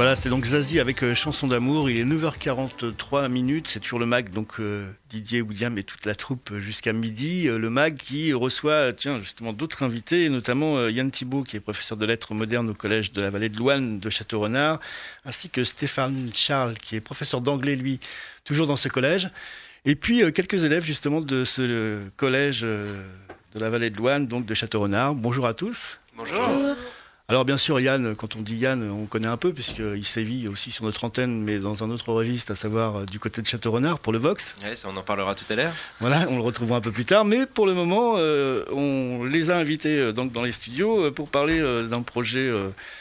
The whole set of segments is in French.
Voilà, c'était donc Zazie avec Chanson d'amour. Il est 9h43 minutes. C'est toujours le MAG, donc Didier, William et toute la troupe jusqu'à midi. Le MAG qui reçoit, justement d'autres invités, notamment Yann Thibault, qui est professeur de lettres modernes au collège de la Vallée de Louann de Château-Renard, ainsi que Stéphane Charles, qui est professeur d'anglais, lui, toujours dans ce collège. Et puis quelques élèves, justement, de ce collège de la Vallée de Louann, donc de Château-Renard. Bonjour à tous. Bonjour. Alors bien sûr Yann, quand on dit Yann, on connaît un peu puisqu'il sévit aussi sur notre antenne, mais dans un autre registre, à savoir du côté de Château-Renard pour le Vox. Ouais, ça on en parlera tout à l'heure. Voilà, on le retrouvera un peu plus tard, mais pour le moment, on les a invités donc dans les studios pour parler d'un projet,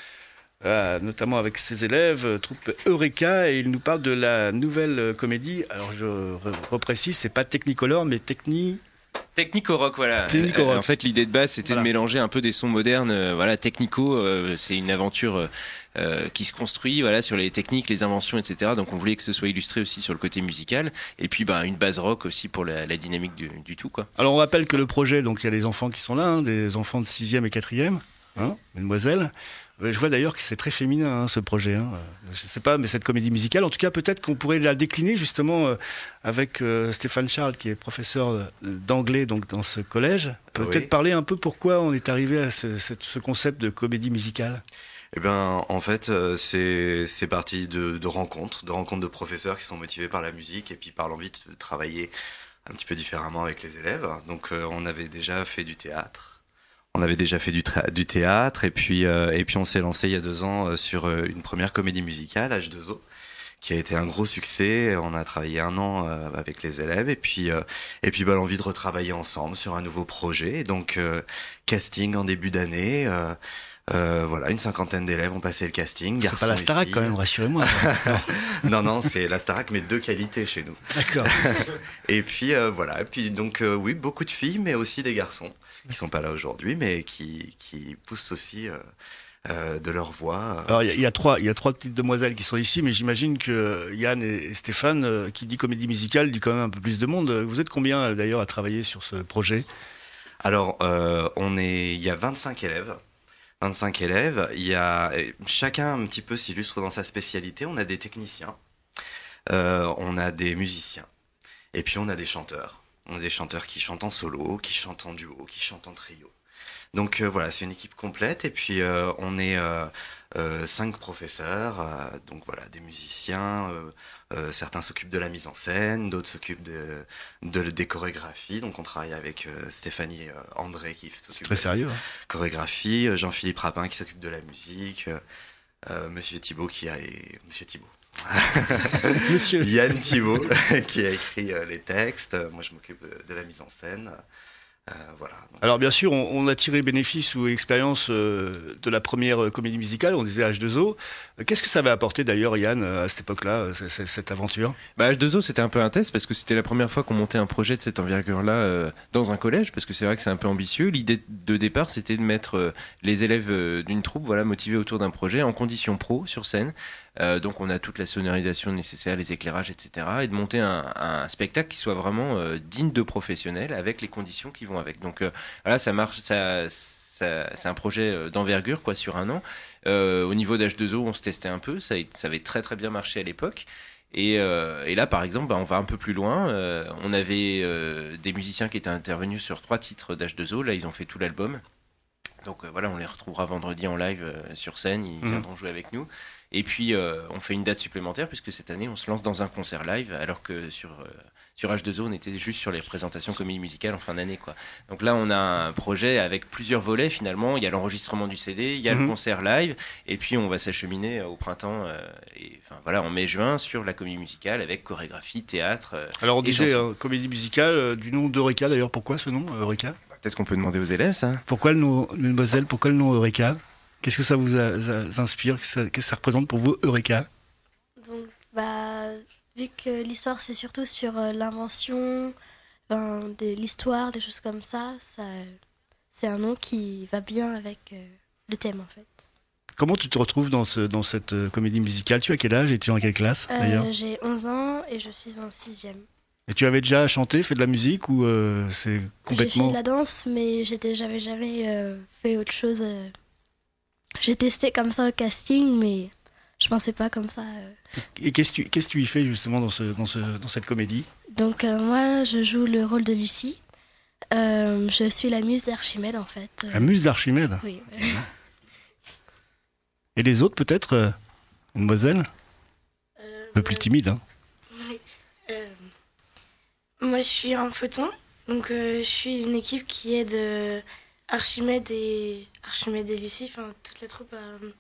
notamment avec ses élèves, troupe Eureka, et ils nous parlent de la nouvelle comédie. Alors je reprécise, c'est pas Technicolor, mais Technico-rock, voilà. Technico-rock. En fait, l'idée de base, c'était de mélanger un peu des sons modernes. Voilà, technico, c'est une aventure qui se construit, voilà, sur les techniques, les inventions, etc. Donc, on voulait que ce soit illustré aussi sur le côté musical. Et puis, une base rock aussi pour la dynamique du tout, quoi. Alors, on rappelle que le projet, donc il y a les enfants qui sont là, des enfants de 6e et 4e, mesdemoiselles. Je vois d'ailleurs que c'est très féminin ce projet. Je sais pas, mais cette comédie musicale, en tout cas, peut-être qu'on pourrait la décliner justement avec Stéphane Charles, qui est professeur d'anglais donc dans ce collège. Peut-être parler un peu pourquoi on est arrivé à ce concept de comédie musicale. Eh ben, en fait, c'est parti de rencontres de professeurs qui sont motivés par la musique et puis par l'envie de travailler un petit peu différemment avec les élèves. Donc, on avait déjà fait du théâtre. On avait déjà fait du théâtre et puis on s'est lancé il y a 2 ans sur une première comédie musicale H2O qui a été un gros succès. On a travaillé 1 an avec les élèves et puis l'envie de retravailler ensemble sur un nouveau projet. Et donc casting en début d'année. Voilà, une 50aine d'élèves ont passé le casting. C'est pas la Starac quand même, rassurez-moi. Non, c'est la Starac, mais de qualité chez nous. D'accord. Et puis voilà, et puis donc oui, beaucoup de filles, mais aussi des garçons qui sont pas là aujourd'hui, mais qui poussent aussi de leur voix. Alors il y a trois petites demoiselles qui sont ici, mais j'imagine que Yann et Stéphane, qui dit comédie musicale, dit quand même un peu plus de monde. Vous êtes combien d'ailleurs à travailler sur ce projet ? Alors il y a 25 élèves. 25 élèves, chacun un petit peu s'illustre dans sa spécialité. On a des techniciens, on a des musiciens, et puis on a des chanteurs. On a des chanteurs qui chantent en solo, qui chantent en duo, qui chantent en trio. Donc voilà, c'est une équipe complète, et puis on est 5 professeurs, donc voilà, des musiciens, certains s'occupent de la mise en scène, d'autres s'occupent des chorégraphies. Donc on travaille avec Stéphanie André qui s'occupe très sérieux, chorégraphie, Jean-Philippe Rapin qui s'occupe de la musique, Monsieur Thibault Monsieur Yann Thibault qui a écrit les textes. Moi je m'occupe de la mise en scène. Voilà. Alors bien sûr, on a tiré bénéfice ou expérience de la première comédie musicale, on disait H2O. Qu'est-ce que ça avait apporté d'ailleurs, Yann, à cette époque-là, cette aventure ? H2O, c'était un peu un test parce que c'était la première fois qu'on montait un projet de cette envergure-là dans un collège, parce que c'est vrai que c'est un peu ambitieux. L'idée de départ, c'était de mettre les élèves d'une troupe, voilà, motivés autour d'un projet en conditions pro sur scène. Donc on a toute la sonorisation nécessaire, les éclairages, etc. Et de monter un spectacle qui soit vraiment digne de professionnels avec les conditions qui vont avec. Donc voilà, ça marche, c'est un projet d'envergure quoi sur 1 an. Au niveau d'H2O, on se testait un peu, ça avait très très bien marché à l'époque. Et là, par exemple, on va un peu plus loin. On avait des musiciens qui étaient intervenus sur 3 titres d'H2O. Là, ils ont fait tout l'album. Donc voilà, on les retrouvera vendredi en live sur scène. Ils viendront jouer avec nous. Et puis, on fait une date supplémentaire puisque cette année, on se lance dans un concert live, alors que sur H2O, on était juste sur les présentations comédie musicale en fin d'année, quoi. Donc là, on a un projet avec plusieurs volets finalement. Il y a l'enregistrement du CD, il y a le concert live, et puis on va s'acheminer au printemps, en mai-juin, sur la comédie musicale avec chorégraphie, théâtre. Alors on disait comédie musicale du nom d'Eureka. D'ailleurs, pourquoi ce nom Eureka ? Peut-être qu'on peut demander aux élèves ça. Pourquoi le nom, mademoiselle ? Pourquoi le nom Eureka ? Qu'est-ce que ça vous inspire ? Qu'est-ce que ça représente pour vous, Eureka ? Donc, vu que l'histoire, c'est surtout sur l'invention, de l'histoire, des choses comme ça, c'est un nom qui va bien avec le thème, en fait. Comment tu te retrouves dans cette comédie musicale ? Tu as quel âge et tu es en quelle classe, d'ailleurs ? J'ai 11 ans et je suis en 6e. Et tu avais déjà chanté, fait de la musique ou c'est complètement... J'ai fait de la danse, mais j'avais jamais fait autre chose. J'ai testé comme ça au casting, mais je pensais pas comme ça. Et qu'est-ce que tu y fais justement dans cette comédie? Donc moi, je joue le rôle de Lucie. Je suis la muse d'Archimède en fait. La muse d'Archimède? Oui. Et les autres peut-être, mademoiselle? Un peu plus timide, hein? Oui. Moi, je suis un photon, donc je suis une équipe qui aide Archimède et Lucie, enfin toute la troupe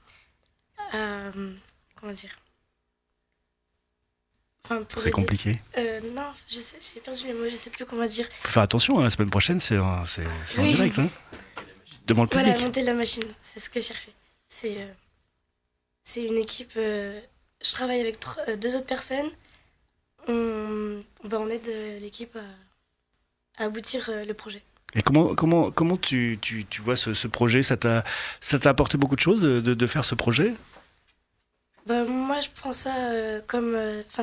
comment dire. Enfin, pour C'est aider. compliqué. Non, j'ai perdu les mots, je sais plus comment dire. Faut faire attention, hein, la semaine prochaine, c'est en Oui. direct, hein? Devant le public. Voilà, monter la machine, c'est ce que je cherchais. C'est une équipe. Je travaille avec 2 autres personnes. On aide l'équipe à aboutir le projet. Et comment tu vois ce projet? Ça t'a apporté beaucoup de choses de faire ce projet? Moi, je prends ça comme. Enfin,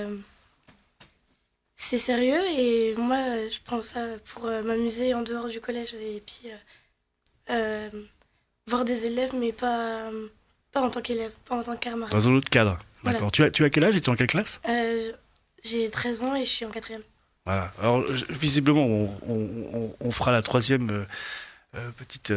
c'est sérieux et moi, je prends ça pour m'amuser en dehors du collège et puis voir des élèves, mais pas en tant qu'élève, pas en tant que camarade. Dans un autre cadre. Voilà. D'accord. Tu as quel âge et tu es en quelle classe? J'ai 13 ans et je suis en 4e. Voilà. Alors, visiblement, on fera la 3e petite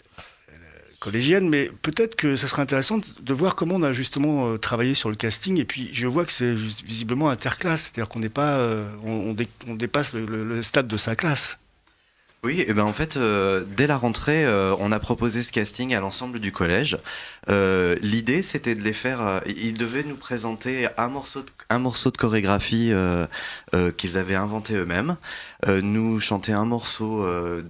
collégienne, mais peut-être que ça serait intéressant de voir comment on a justement travaillé sur le casting. Et puis, je vois que c'est visiblement interclasse, c'est-à-dire qu'on n'est pas, on dépasse le stade de sa classe. Oui, et ben en fait, dès la rentrée, on a proposé ce casting à l'ensemble du collège. L'idée, c'était de les faire. Ils devaient nous présenter un morceau de chorégraphie qu'ils avaient inventé eux-mêmes, nous chanter un morceau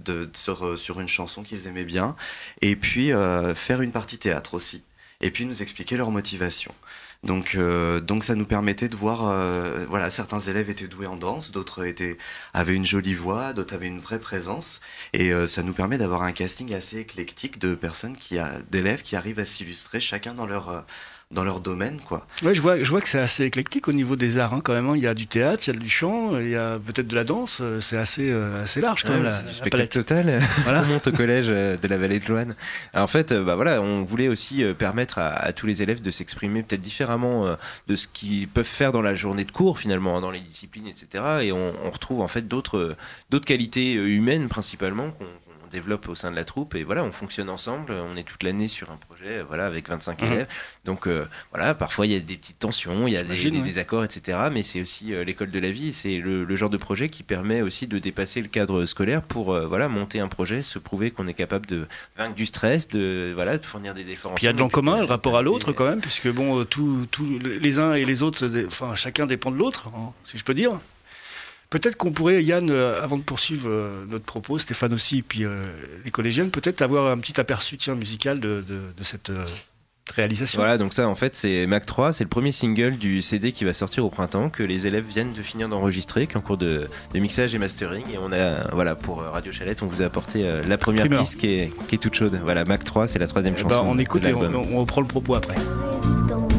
sur une chanson qu'ils aimaient bien, et puis faire une partie théâtre aussi, et puis nous expliquer leur motivation. Donc ça nous permettait de voir, voilà, certains élèves étaient doués en danse, d'autres avaient une jolie voix, d'autres avaient une vraie présence, et ça nous permet d'avoir un casting assez éclectique de personnes d'élèves qui arrivent à s'illustrer chacun dans leur domaine, quoi. Ouais, je vois que c'est assez éclectique au niveau des arts, hein, quand même. Il y a du théâtre, il y a du chant, il y a peut-être de la danse. C'est assez large quand même. C'est du La spectacle palette. total. Voilà. On monte au collège de la vallée de Loane. Alors, en fait, voilà, on voulait aussi permettre à tous les élèves de s'exprimer peut-être différemment de ce qu'ils peuvent faire dans la journée de cours, finalement, hein, dans les disciplines, etc. Et on retrouve en fait d'autres qualités humaines principalement qu'on développe au sein de la troupe, et voilà, on fonctionne ensemble, on est toute l'année sur un projet, voilà, avec 25 élèves, donc voilà, parfois il y a des petites tensions, il y a des désaccords, etc., mais c'est aussi l'école de la vie, c'est le genre de projet qui permet aussi de dépasser le cadre scolaire pour voilà, monter un projet, se prouver qu'on est capable de vaincre du stress, de fournir des efforts. Puis il y a de l'en commun, le rapport à l'autre quand même, puisque bon, tous les uns et les autres, enfin chacun dépend de l'autre, hein, si je peux dire. Peut-être qu'on pourrait, Yann, avant de poursuivre notre propos, Stéphane aussi, et puis les collégiennes, peut-être avoir un petit aperçu musical de cette réalisation. Voilà, donc ça, en fait, c'est Mac 3, c'est le premier single du CD qui va sortir au printemps, que les élèves viennent de finir d'enregistrer, qui est en cours de mixage et mastering. Et on a, voilà, pour Radio Chalette, on vous a apporté la première piste qui est toute chaude. Voilà, Mac 3, c'est la 3e chanson. On écoute et on reprend le propos après. Résistance,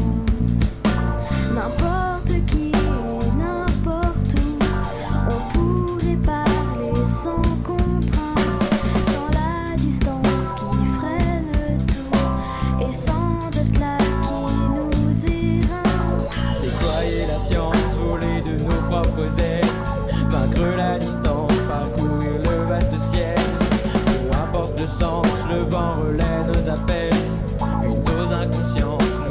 n'importe qui, n'importe où, on pourrait parler sans contrainte, sans la distance qui freine tout, et sans jet lag qui nous éreinte. Déployer la science, voler de nos propres ailes, vaincre la distance, parcourir le vaste ciel. Peu importe le sens, le vent relaie nos appels. Une dose inconscience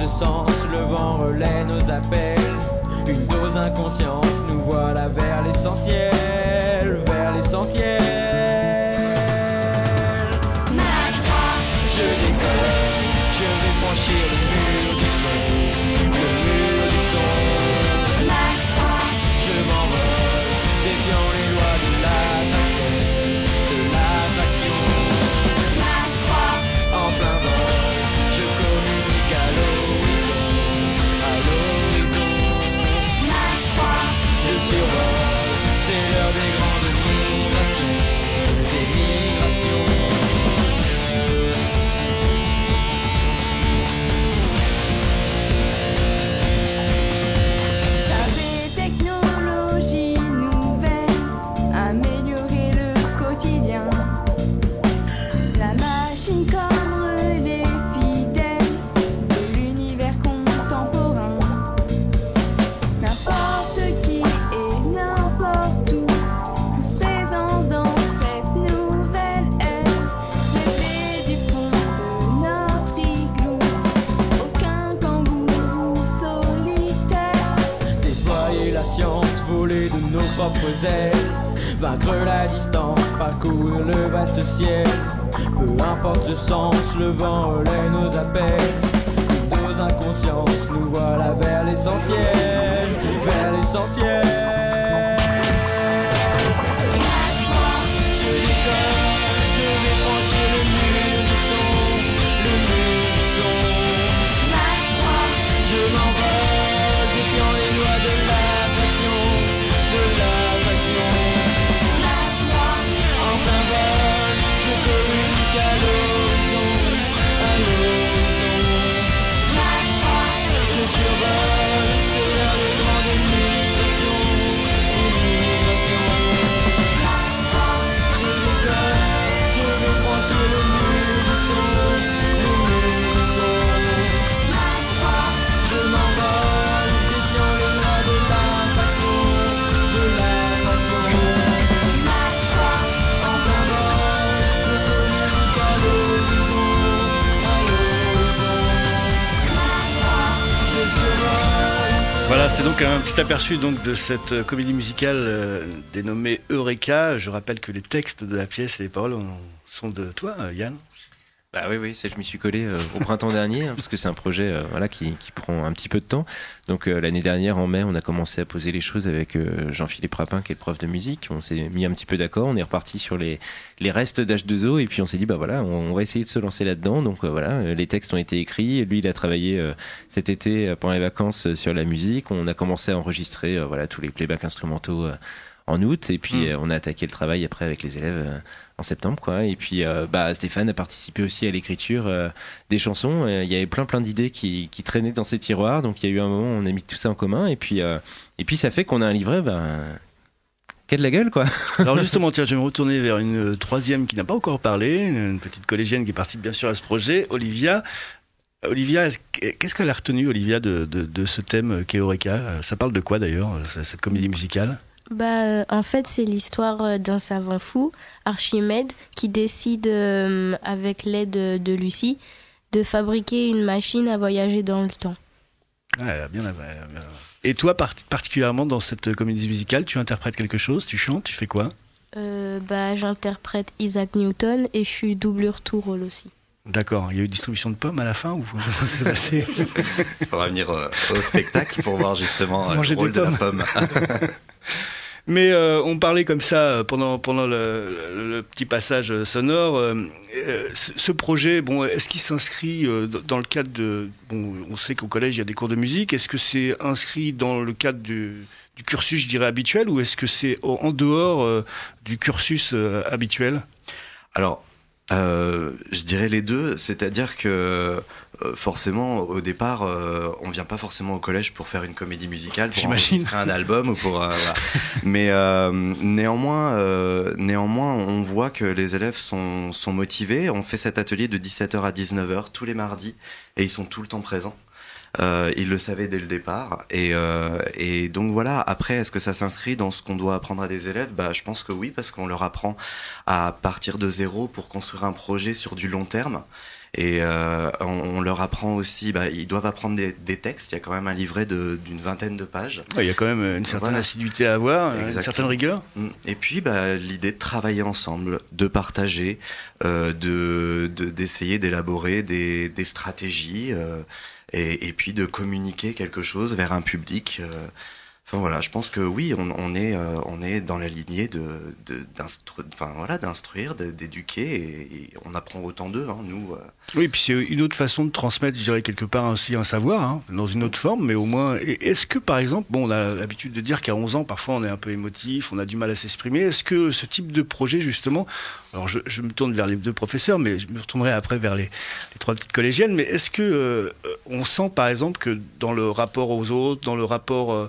sens, le vent relaie nos appels. Une dose d'inconscience, nous voilà vers l'essentiel, vers l'essentiel. Mac 3, je décolle, je vais franchir le mur du son, le mur du son. Mac 3, je m'envole, défiant les lois de l'attraction, de l'attraction. Mac 3, en plein vol, je communique à l'horizon, à l'horizon. Mac 3, je survole, c'est l'heure des grandes migrations, des migrations. Taper technologie nouvelle, améliorer le quotidien. La machine comme relais fidèle de l'univers contemporain. N'importe qui et n'importe où, tous présents dans cette nouvelle ère. Rêver du fond de notre igloo, aucun kangourou solitaire. Déployer la science, voler de nos propres ailes. Vaincre la distance, parcourir le vaste ciel. Peu importe le sens, le vent relaie nos appels. Une dose inconscience, nous voilà vers l'essentiel, vers l'essentiel. Mac 3, je décolle, je vais franchir le mur du son, le mur du son. Mac 3, je m'envole, défiant les lois de l'attraction, de l'attraction. Mac 3, en plein vol, je communique à l'horizon, à l'horizon. Mac 3, je survole, c'est l'heure des grandes migrations, migrations. Mac 3, je décolle, je vais franchir le mur du son, le mur du son. Mac 3, je m'envole, défiant les lois de l'attraction, de l'attraction. Mac 3, en plein vol, je communique à l'horizon, à l'horizon. Mac 3, je survole. Voilà, c'était donc un petit aperçu donc de cette comédie musicale dénommée Eureka. Je rappelle que les textes de la pièce et les paroles sont de toi, Yann. Bah oui, je m'y suis collé au printemps dernier, parce que c'est un projet voilà, qui prend un petit peu de temps. Donc l'année dernière, en mai, on a commencé à poser les choses avec Jean-Philippe Rapin, qui est le prof de musique. On s'est mis un petit peu d'accord, on est reparti sur les restes d'H2O, et puis on s'est dit, bah voilà, on va essayer de se lancer là-dedans. Donc voilà, les textes ont été écrits, lui il a travaillé cet été pendant les vacances sur la musique. On a commencé à enregistrer voilà, tous les playbacks instrumentaux en août, et puis on a attaqué le travail après avec les élèves en septembre, quoi. Et puis Stéphane a participé aussi à l'écriture des chansons. Il y avait plein d'idées qui traînaient dans ses tiroirs, donc il y a eu un moment où on a mis tout ça en commun, et puis ça fait qu'on a un livret qui a de la gueule, quoi. Alors justement, tiens, je vais me retourner vers une troisième qui n'a pas encore parlé, une petite collégienne qui participe bien sûr à ce projet, Olivia. Olivia, qu'est-ce qu'elle a retenu, Olivia, de ce thème qu'est Eureka? Ça parle de quoi d'ailleurs, cette comédie musicale? En fait, c'est l'histoire d'un savant fou, Archimède, qui décide, avec l'aide de Lucie, de fabriquer une machine à voyager dans le temps. Ah, bien. Et toi, particulièrement dans cette comédie musicale, tu interprètes quelque chose? Tu chantes? Tu fais quoi? J'interprète Isaac Newton et je suis doublure tout rôle aussi. D'accord. Il y a eu distribution de pommes à la fin ou comment ça s'est passé? Il faudra venir au spectacle pour voir justement le rôle de la pomme. Mais on parlait comme ça pendant le petit passage sonore. Ce projet, bon, est-ce qu'il s'inscrit dans le cadre de... Bon, on sait qu'au collège, il y a des cours de musique. Est-ce que c'est inscrit dans le cadre du cursus, je dirais, habituel, ou est-ce que c'est en dehors du cursus habituel? Alors, je dirais les deux, c'est-à-dire que forcément au départ on vient pas forcément au collège pour faire une comédie musicale, pour enregistrer un album ou pour voilà. Mais néanmoins on voit que les élèves sont motivés. On fait cet atelier de 17h à 19h tous les mardis et ils sont tout le temps présents. Ils le savaient dès le départ et donc voilà. Après, est-ce que ça s'inscrit dans ce qu'on doit apprendre à des élèves? Je pense que oui, parce qu'on leur apprend à partir de zéro pour construire un projet sur du long terme. Et on leur apprend aussi, ils doivent apprendre des textes. Il y a quand même un livret d'une 20aine de pages. Ouais, il y a quand même une certaine assiduité à avoir, une certaine rigueur. Et puis l'idée de travailler ensemble, de partager, d'essayer d'élaborer des stratégies et puis de communiquer quelque chose vers un public. Enfin voilà, je pense que oui, on est dans la lignée d'instruire, d'éduquer, et on apprend autant d'eux, hein, nous. Oui, puis c'est une autre façon de transmettre, je dirais, quelque part aussi un savoir, hein, dans une autre forme, mais au moins. Est-ce que, par exemple, on a l'habitude de dire qu'à 11 ans, parfois, on est un peu émotif, on a du mal à s'exprimer. Est-ce que ce type de projet, justement, alors je me tourne vers les deux professeurs, mais je me retournerai après vers les trois petites collégiennes, mais est-ce que on sent, par exemple, que dans le rapport aux autres, dans le rapport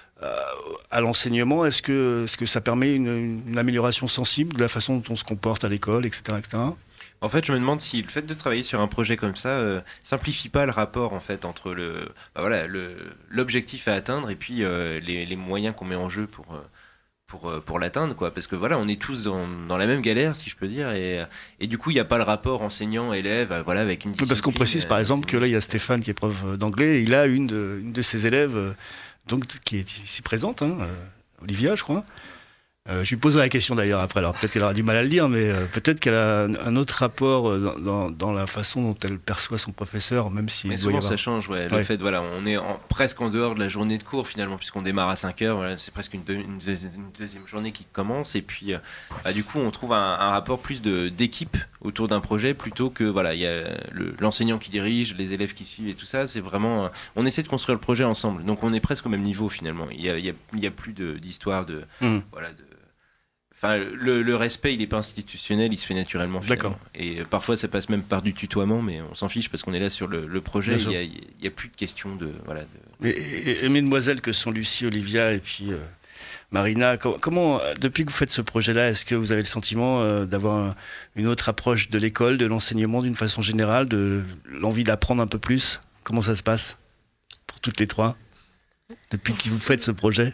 à l'enseignement, est-ce que ça permet une amélioration sensible de la façon dont on se comporte à l'école, etc., etc. En fait, je me demande si le fait de travailler sur un projet comme ça simplifie pas le rapport en fait entre l'objectif à atteindre et puis les moyens qu'on met en jeu pour l'atteindre, quoi. Parce que voilà, on est tous dans la même galère, si je peux dire, et du coup, il n'y a pas le rapport enseignant-élève, avec une discipline. Parce qu'on précise par exemple que là, il y a Stéphane qui est prof d'anglais, et il a une de ses élèves donc qui est ici présente, hein, Olivia, je crois. Je lui poserai la question d'ailleurs après, alors peut-être qu'elle aura du mal à le dire, mais peut-être qu'elle a un autre rapport dans la façon dont elle perçoit son professeur, même si... Mais souvent ça change, ouais. Le fait, voilà, on est presque en dehors de la journée de cours finalement, puisqu'on démarre à 5h, voilà, c'est presque une deuxième journée qui commence, et puis du coup on trouve un rapport plus d'équipe autour d'un projet, plutôt que, voilà, il y a l'enseignant qui dirige, les élèves qui suivent et tout ça, c'est vraiment... on essaie de construire le projet ensemble, donc on est presque au même niveau finalement, il y a plus d'histoire voilà, Enfin, le respect, il n'est pas institutionnel, il se fait naturellement. D'accord. Et parfois, ça passe même par du tutoiement, mais on s'en fiche parce qu'on est là sur le projet. Il y a plus de questions de. Voilà, Et mesdemoiselles que sont Lucie, Olivia et puis Marina, comment, depuis que vous faites ce projet-là, est-ce que vous avez le sentiment d'avoir une autre approche de l'école, de l'enseignement d'une façon générale, de l'envie d'apprendre un peu plus? Comment ça se passe pour toutes les trois depuis que vous faites ce projet?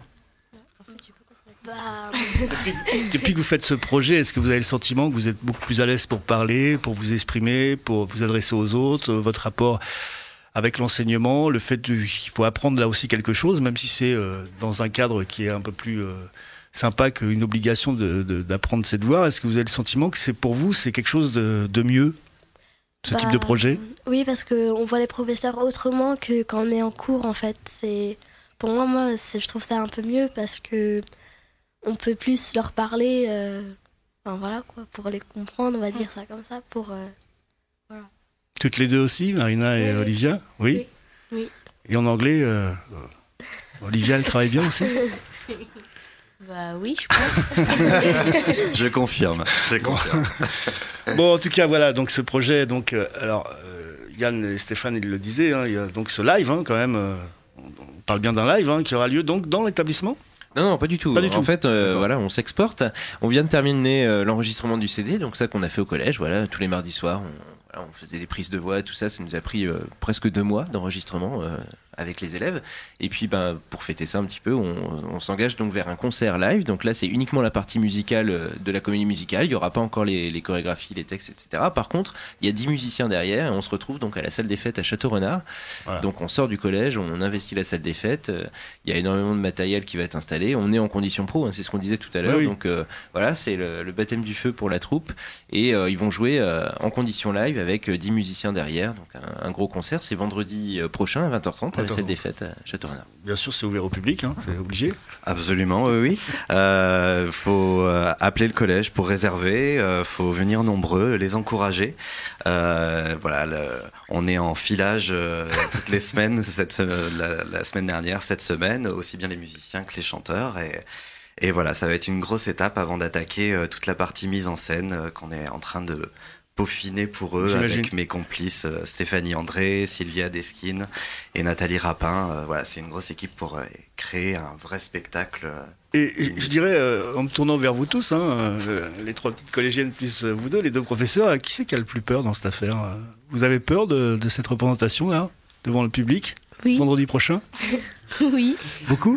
Depuis que vous faites ce projet, est-ce que vous avez le sentiment que vous êtes beaucoup plus à l'aise pour parler, pour vous exprimer, pour vous adresser aux autres, votre rapport avec l'enseignement, le fait qu'il faut apprendre là aussi quelque chose, même si c'est dans un cadre qui est un peu plus sympa qu'une obligation d'apprendre ses devoirs, est-ce que vous avez le sentiment que pour vous, c'est quelque chose de mieux, ce type de projet? Oui, parce qu'on voit les professeurs autrement que quand on est en cours, en fait. Pour moi, je trouve ça un peu mieux parce que on peut plus leur parler, enfin voilà quoi, pour les comprendre, on va dire ça comme ça, voilà. Toutes les deux aussi, Marina et Olivia? Oui. Et en anglais, Olivia, elle travaille bien aussi? Bah oui, je pense. Je confirme. Bon, en tout cas, voilà, donc ce projet, donc, Yann et Stéphane, ils le disaient, hein, il y a donc ce live, hein, quand même, on parle bien d'un live, hein, qui aura lieu donc dans l'établissement? Non, pas du tout. En fait, voilà, on s'exporte. On vient de terminer l'enregistrement du CD, donc ça qu'on a fait au collège, voilà, tous les mardis soirs. On faisait des prises de voix, tout ça. Ça nous a pris presque 2 mois d'enregistrement avec les élèves. Et puis, pour fêter ça un petit peu, on s'engage donc vers un concert live. Donc là, c'est uniquement la partie musicale de la comédie musicale. Il n'y aura pas encore les chorégraphies, les textes, etc. Par contre, il y a 10 musiciens derrière et on se retrouve donc à la salle des fêtes à Château-Renard. Voilà. Donc on sort du collège, on investit la salle des fêtes. Il y a énormément de matériel qui va être installé. On est en condition pro, hein, c'est ce qu'on disait tout à l'heure. Oui. Donc voilà, c'est le baptême du feu pour la troupe. Et ils vont jouer en condition live avec 10 musiciens derrière. Donc un gros concert, c'est vendredi prochain à 20h30 à la salle des fêtes à Château-Renard. Bien sûr, c'est ouvert au public, hein, c'est obligé. Absolument, oui. Faut appeler le collège pour réserver, faut venir nombreux, les encourager. Voilà, on est en filage toutes les semaines, la semaine dernière, cette semaine, aussi bien les musiciens que les chanteurs. Et voilà, ça va être une grosse étape avant d'attaquer toute la partie mise en scène qu'on est en train de peaufiner pour eux. J'imagine. Avec mes complices Stéphanie André, Sylvia Desquines et Nathalie Rapin. Voilà, c'est une grosse équipe pour créer un vrai spectacle. Et je dirais, en me tournant vers vous tous, hein, les 3 petites collégiennes plus vous deux, les 2 professeurs, qui c'est qui a le plus peur dans cette affaire? Vous avez peur de cette représentation-là, devant le public, vendredi prochain? Oui. Beaucoup?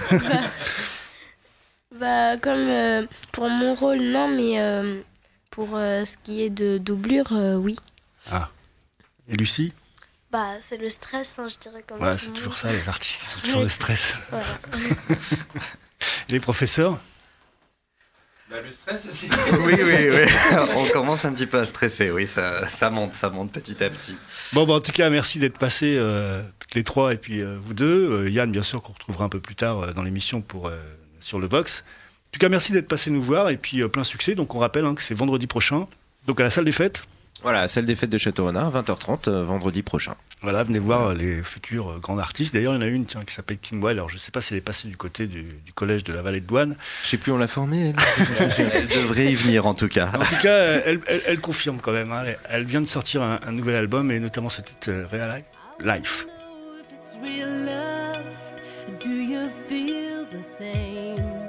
Comme pour mon rôle, non, mais pour ce qui est de doublure, oui. Ah. Et Lucie? Bah, c'est le stress, hein, je dirais. Comme Voilà, tout c'est le toujours monde. ça, les artistes, ils sont toujours le stress. Voilà. Et les professeurs? Le stress aussi. Oui, on commence un petit peu à stresser, oui, ça monte petit à petit. Bon, bah, en tout cas, merci d'être passés toutes les trois et puis vous deux. Yann, bien sûr, qu'on retrouvera un peu plus tard dans l'émission sur le Vox. En tout cas, merci d'être passé nous voir et puis plein succès. Donc, on rappelle que c'est vendredi prochain, donc à la salle des fêtes. Voilà, salle des fêtes de Château-Renard, 20h30, vendredi prochain. Voilà, venez voir les futurs grands artistes. D'ailleurs, il y en a une qui s'appelle Kim Wilde. Alors, je ne sais pas si elle est passée du côté du collège de la Vallée de Douane. Je sais plus, on l'a formée, elle. Elle devrait y venir en tout cas. En tout cas, elle confirme quand même. Hein. Elle vient de sortir un nouvel album et notamment ce titre Real Life. If it's real love, do you feel the same?